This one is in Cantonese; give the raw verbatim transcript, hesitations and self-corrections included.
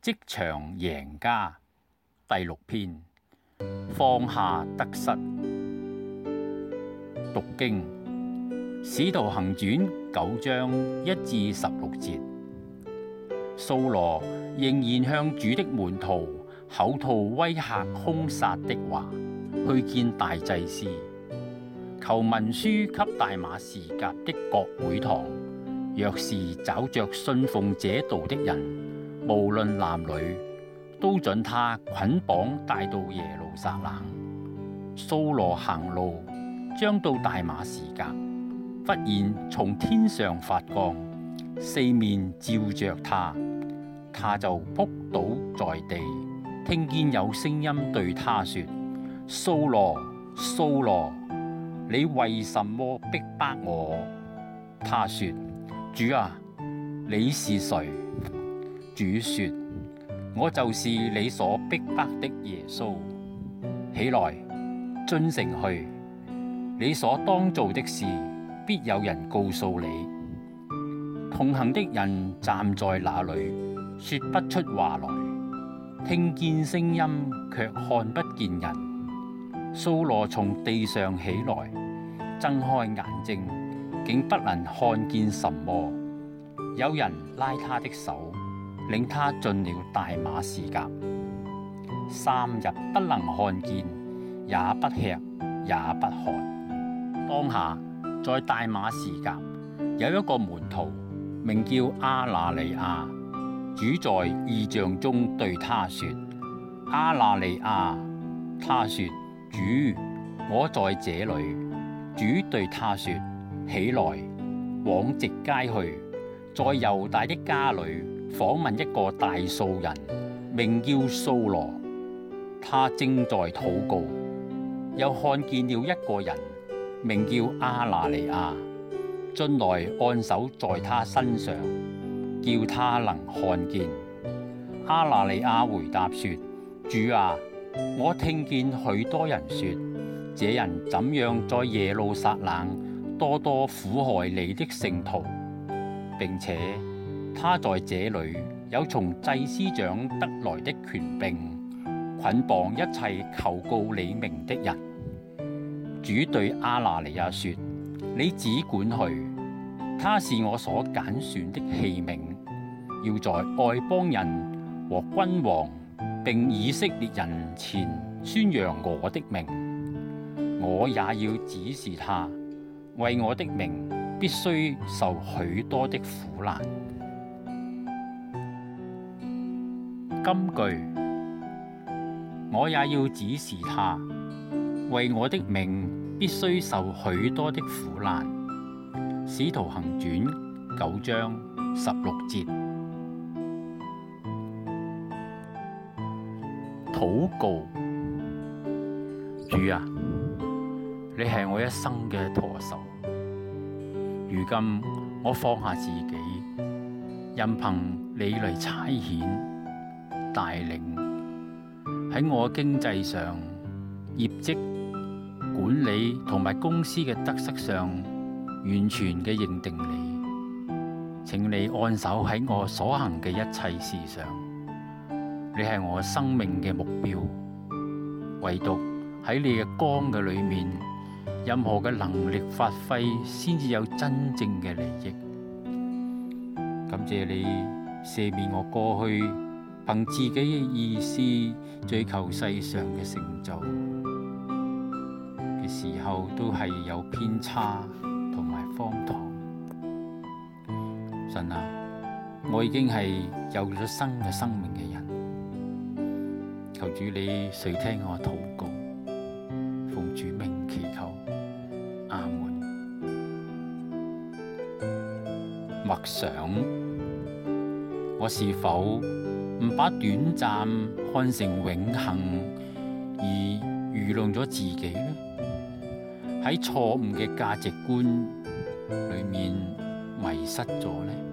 職場贏家第六篇，放下得失。讀經《使徒行傳》九章一至十六節。掃羅仍然向主的門徒口吐威嚇兇殺的話，去見大祭司，求文書給大馬士革的各會堂，若是找着信奉這道的人，無論男女，都准他捆綁帶到耶路撒冷。掃羅行路，將到大馬士革，忽然從天上發光，四面照着他，他就仆倒在地，聽見有聲音對他說：掃羅，掃羅，你為什麼逼迫我？他說：主啊，你是誰？主說：我就是你所逼迫的耶穌。起來，進城去，你所當做的事，必有人告訴你。同行的人站在那裏，說不出話來，聽見聲音，卻看不見人。掃羅從地上起來，睜開眼睛，竟不能看見什麼。有人拉他的手，領他進了大馬士革，三日不能看見，也不吃，也不喝。當下在大馬士革有一個門徒，名叫亞拿尼亞。主在異象中對他說：亞拿尼亞。他說：主，我在這裏。主對他說：起來，往直街去，在猶大的家裏訪問一個大數人，名叫掃羅。他正在禱告，又看見了一個人，名叫亞拿尼亞，進來按手在他身上，叫他能看見。亞拿尼亞回答說：主啊，我聽見許多人說，這人怎樣在耶路撒冷多多苦害你的聖徒，並且他在這裏有從祭司長得來的權柄，捆綁一切求告你名的人。主對亞拿尼亞說：你只管去，他是我所揀選的器皿，要在外邦人和君王並以色列人前宣揚我的名。我也要指示他，為我的名必須受許多的苦難。金句：我也要指示他，為我的名必須受許多的苦難。使徒行傳九章十六節。禱告：主啊，你係我一生嘅舵手。如今我放下自己，任憑你嚟差遣帶領。喺我經濟上、業績管理同埋公司嘅得失上，完全嘅認定你。請你按手喺我所行嘅一切事上。你係我生命嘅目標，唯獨喺你嘅光嘅裏面，任何嘅能力發揮先至有真正嘅利益。感謝你赦免我過去憑自己嘅意思追求世上嘅成就嘅時候，都係有偏差同埋荒唐。神啊，我已經係有咗新嘅生命嘅人，求主你垂聽我禱告，奉主名祈求，阿門。默想：我是否唔把短暫看成永恆，而愚弄咗自己呢？喺錯誤嘅價值觀裏面迷失咗呢？